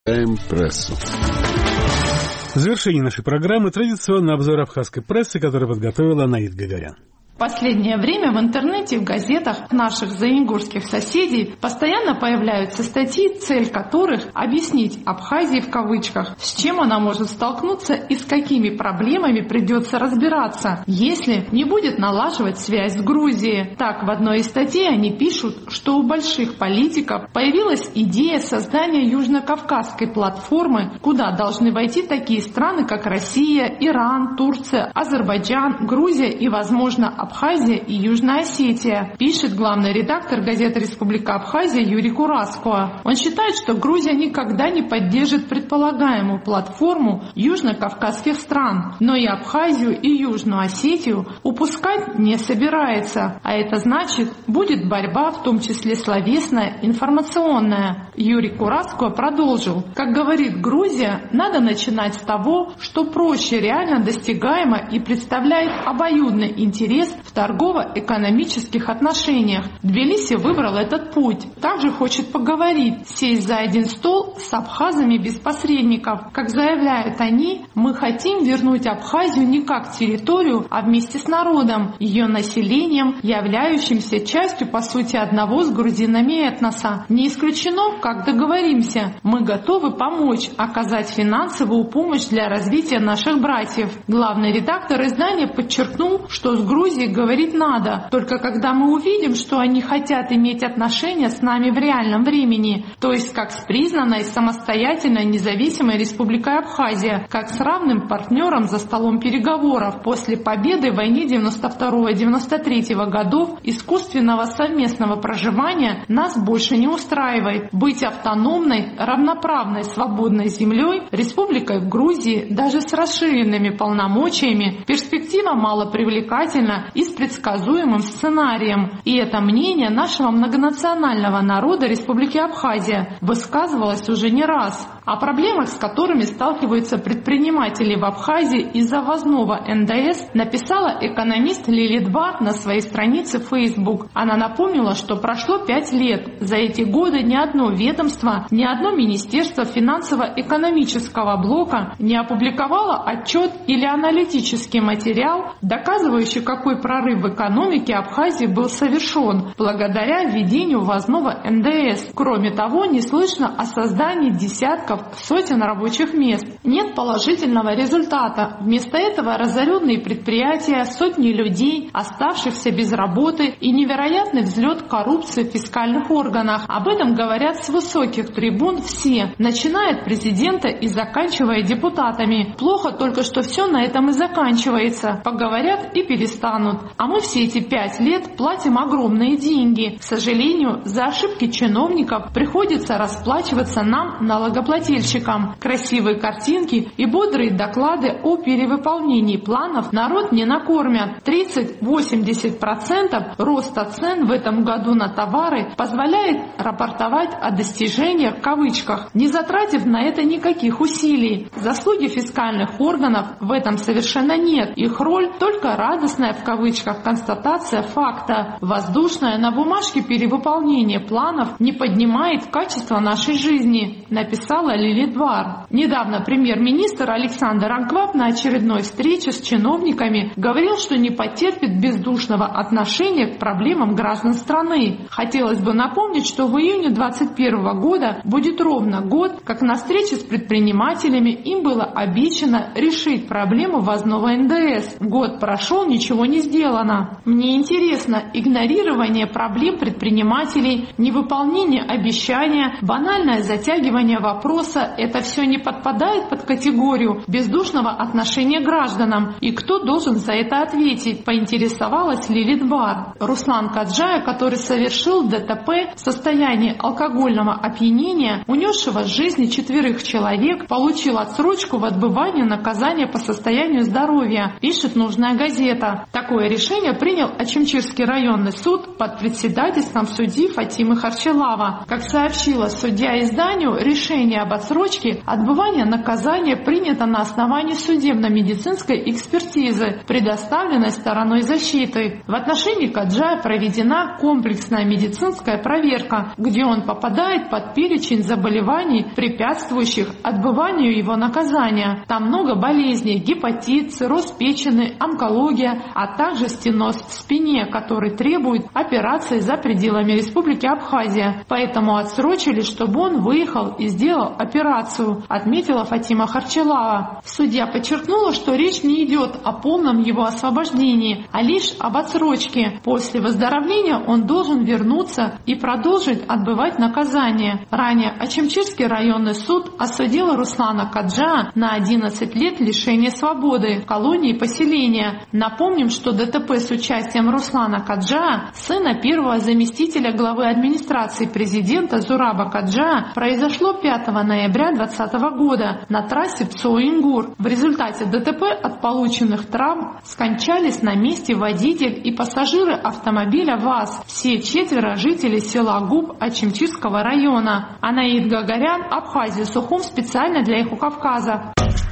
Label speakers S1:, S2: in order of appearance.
S1: Прессу.
S2: В завершении нашей программы традиционный обзор абхазской прессы, который подготовила Наид Гагарян.
S3: В последнее время в интернете и в газетах наших заингурских соседей постоянно появляются статьи, цель которых – объяснить Абхазии в кавычках, с чем она может столкнуться и с какими проблемами придется разбираться, если не будет налаживать связь с Грузией. Так, в одной из статей они пишут, что у больших политиков появилась идея создания южно-кавказской платформы, куда должны войти такие страны, как Россия, Иран, Турция, Азербайджан, Грузия и, возможно, Абхазия и Южная Осетия, пишет главный редактор газеты «Республика Абхазия» Юрий Кураско. Он считает, что Грузия никогда не поддержит предполагаемую платформу южно-кавказских стран, но и Абхазию и Южную Осетию упускать не собирается, а это значит, будет борьба, в том числе словесная, информационная. Юрий Кураско продолжил. Как говорит Грузия, надо начинать с того, что проще, реально достигаемо и представляет обоюдный интерес в торгово-экономических отношениях. Тбилиси выбрал этот путь. Также хочет поговорить, сесть за один стол с абхазами без посредников. Как заявляют они, мы хотим вернуть Абхазию не как территорию, а вместе с народом, ее населением, являющимся частью, по сути, одного с грузинами этноса. Не исключено, как договоримся, мы готовы помочь, оказать финансовую помощь для развития наших братьев. Главный редактор издания подчеркнул, что с Грузией говорить надо, только когда мы увидим, что они хотят иметь отношения с нами в реальном времени, то есть как с признанной самостоятельной независимой республикой Абхазия, как с равным партнером за столом переговоров. После победы в войне 92-93 годов искусственного совместного проживания нас больше не устраивает. Быть автономной, равноправной, свободной землей, республикой в Грузии, даже с расширенными полномочиями, перспектива малопривлекательна и с предсказуемым сценарием. И это мнение нашего многонационального народа Республики Абхазия высказывалось уже не раз. О проблемах, с которыми сталкиваются предприниматели в Абхазии из-за ввозного НДС, написала экономист Лилит Бар на своей странице в Facebook. Она напомнила, что прошло 5 лет. За эти годы ни одно ведомство, ни одно министерство финансово-экономического блока не опубликовало отчет или аналитический материал, доказывающий, какой прорыв в экономике Абхазии был совершен благодаря введению ввозного НДС. Кроме того, не слышно о создании десятков, сотен рабочих мест. Нет положительного результата. Вместо этого разоренные предприятия, сотни людей, оставшихся без работы и невероятный взлет коррупции в фискальных органах. Об этом говорят с высоких трибун все, начиная от президента и заканчивая депутатами. Плохо только, что все на этом и заканчивается. Поговорят и перестанут. А мы все эти 5 лет платим огромные деньги. К сожалению, за ошибки чиновников приходится расплачиваться нам, налогоплательщикам. Красивые картинки и бодрые доклады о перевыполнении планов народ не накормят. 30-80% роста цен в этом году на товары позволяет рапортовать о достижениях в кавычках, не затратив на это никаких усилий. Заслуги фискальных органов в этом совершенно нет. Их роль только радостная в кавычках констатация факта. Воздушное на бумажке перевыполнение планов не поднимает качество нашей жизни, написала Лилит Бар. Недавно премьер-министр Александр Анкваб на очередной встрече с чиновниками говорил, что не потерпит бездушного отношения к проблемам граждан страны. Хотелось бы напомнить, что в июне 2021 года будет ровно год, как на встрече с предпринимателями им было обещано решить проблему ввозного НДС. Год прошел, ничего не сделано. Мне интересно, игнорирование проблем предпринимателей, невыполнение обещания, банальное затягивание вопроса – это все не подпадает под категорию бездушного отношения к гражданам? И кто должен за это ответить? Поинтересовалась Лилит Бар. Руслан Каджая, который совершил ДТП в состоянии алкогольного опьянения, унесшего жизни 4 человек, получил отсрочку в отбывании наказания по состоянию здоровья, пишет «Нужная газета». Такое решение принял Очимчирский районный суд под председательством судьи Фатимы Харчелава. Как сообщила судья изданию, решение об об отсрочке отбывания наказания принято на основании судебно-медицинской экспертизы, предоставленной стороной защиты. В отношении Каджая проведена комплексная медицинская проверка, где он попадает под перечень заболеваний, препятствующих отбыванию его наказания. Там много болезней: гепатит, цирроз печени, онкология, а также стеноз в спине, который требует операции за пределами Республики Абхазия. Поэтому отсрочили, чтобы он выехал и сделал операцию, отметила Фатима Харчалова. Судья подчеркнула, что речь не идет о полном его освобождении, а лишь об отсрочке. После выздоровления он должен вернуться и продолжить отбывать наказание. Ранее Ачимчирский районный суд осудил Руслана Каджая на 11 лет лишения свободы в колонии поселения. Напомним, что ДТП с участием Руслана Каджая, сына первого заместителя главы администрации президента Зураба Каджая, произошло 5 ноября 2020 года на трассе Псо-Ингур. В результате ДТП от полученных травм скончались на месте водитель и пассажиры автомобиля ВАЗ. Все 4 жители села Губ Ачимчирского района. Анаид Гагарян, Абхазия, Сухум, специально для Эхо Кавказа.